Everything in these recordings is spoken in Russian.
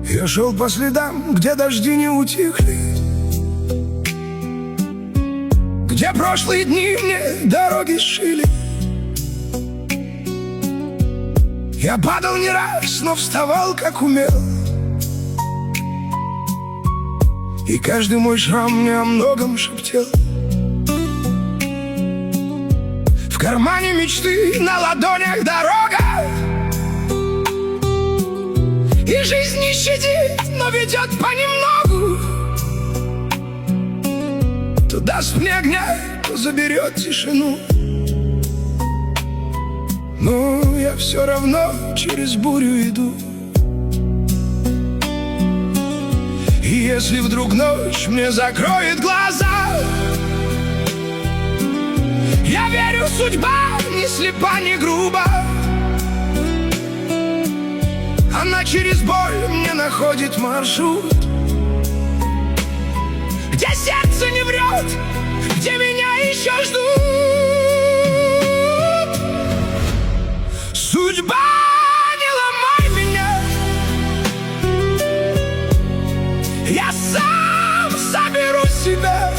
Я шел по следам, где дожди не утихли, где прошлые дни мне дороги сшили. Я падал не раз, но вставал как умел, и каждый мой шрам мне о многом шептал. В кармане мечты, на ладонях дорога, и жизнь не щадит, но ведет понемногу. То даст мне огня, то заберет тишину. Но я все равно через бурю иду. И если вдруг ночь мне закроет глаза, я верю, судьба не слепа, не груба. Она через боль мне находит маршрут, где сердце не врет, где меня еще ждут. Судьба, не ломай меня, я сам соберу себя.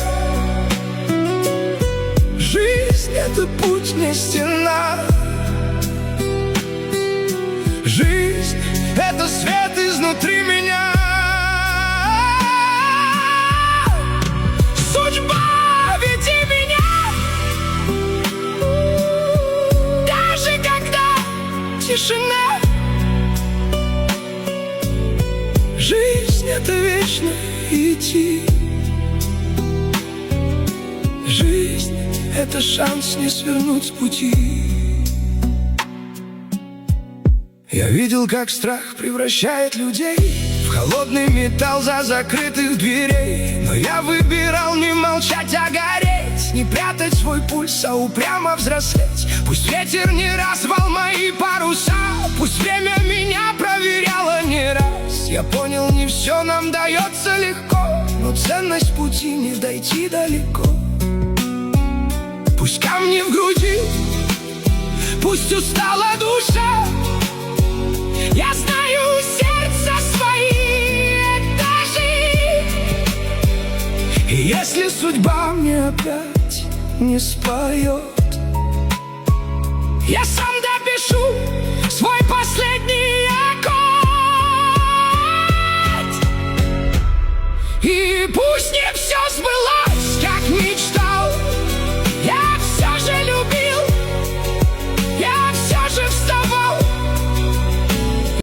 Жизнь — это путь, не стена. Жизнь — это свет изнутри меня. Судьба, веди меня, даже когда тишина. Жизнь — это вечно идти. Жизнь — это шанс не свернуть с пути. Я видел, как страх превращает людей в холодный металл за закрытых дверей. Но я выбирал не молчать, а гореть, не прятать свой пульс, а упрямо взрослеть. Пусть ветер не развал мои паруса, пусть время меня проверяло не раз. Я понял, не все нам дается легко, но ценность пути не дойти далеко. Пусть камни в груди, пусть устала душа, я знаю, сердца свои этажи. И если судьба мне опять не споет, я сам допишу